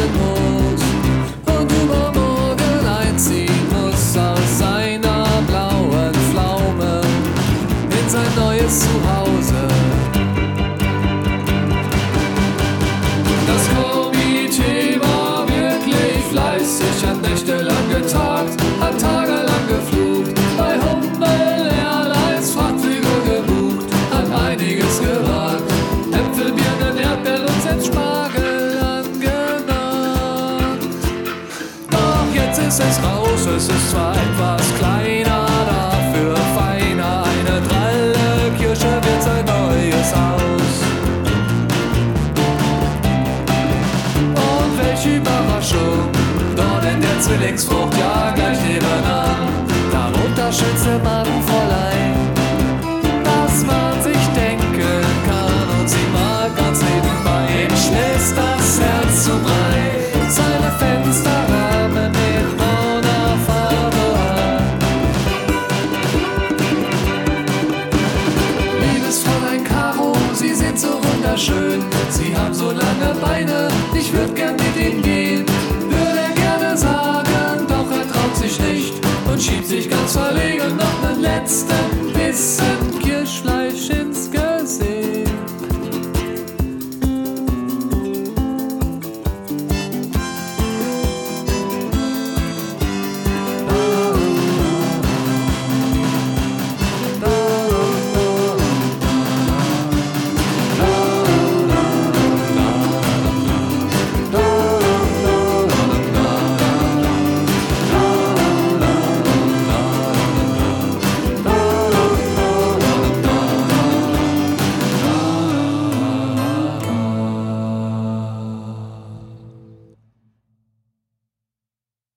warten muss und übermorgen einziehen muss aus seiner blauen Pflaume in sein neues Zuhause. Das Komitee war wirklich fleißig, hat nächtelang getagt, hat tagelang geflucht, bei Hummel Airlines Fahrtflüge gebucht, hat einiges gewagt, Äpfel, Birnen, Erdbeeren und selbst Spargel angenagt. Doch jetzt ist es raus, es ist zwar etwas kleiner, dafür feiner, eine dralle Kirche wird sein neues Haus. Überraschung, dort in der Zwillingsfront